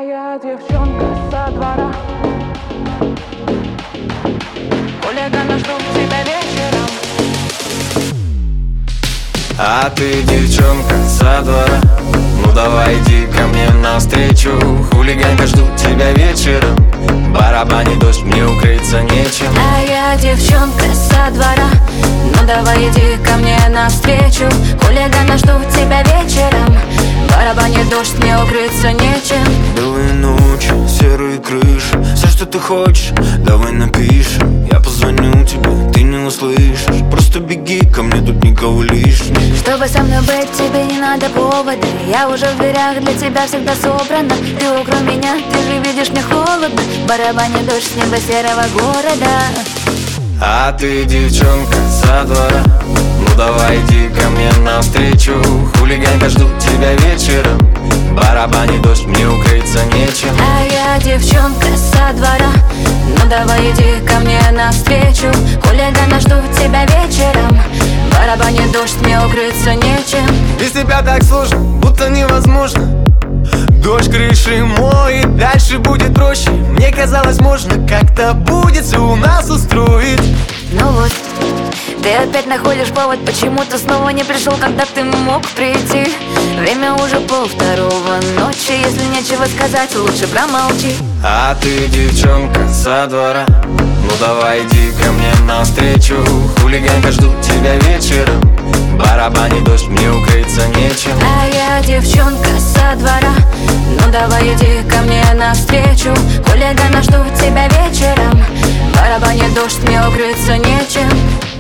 я девчонка со двора. Хулигана, жду тебя вечером. А ты девчонка со двора, ну давай иди ко мне навстречу. Хулиганка, жду тебя вечером. Барабанит дождь, мне укрыться нечем. А я девчонка со двора, ну давай иди ко мне навстречу. Хулигана, жду тебя вечером. Барабанит дождь, мне укрыться нечем. Белые ночи, серые крыши, все, что ты хочешь, давай напишем. Я позвоню тебе, ты не услышишь. Просто беги ко мне, тут никого лишних. Чтобы со мной быть, тебе не надо повода. Я уже в дверях, для тебя всегда собрана. Ты около меня, ты же видишь, мне холодно. Барабанит дождь с неба серого города. А ты девчонка со двора, ну давай иди ко мне навстречу. Хулиганка, жду тебя вечером. Барабанит дождь, мне укрыться нечем. А я девчонка со двора, ну давай иди ко мне навстречу. Хулигана, жду тебя вечером. Барабанит дождь, мне укрыться нечем. Без тебя так сложно, будто невозможно. Дождь крыши моет, дальше будет проще. Мне казалось, можно как-то будет все у нас устроить. Ну вот, ты опять находишь повод, почему ты снова не пришел, когда ты мог прийти. Время уже 1:30 ночи, если нечего сказать, лучше промолчи. А ты девчонка со двора, ну давай иди ко мне навстречу. Хулиганка, жду тебя вечером. Барабанит дождь, мне укрыться нечем. А я девчонка со двора, ну давай иди ко мне навстречу. Хулигана, жду тебя вечером. Барабанит дождь, мне укрыться нечем.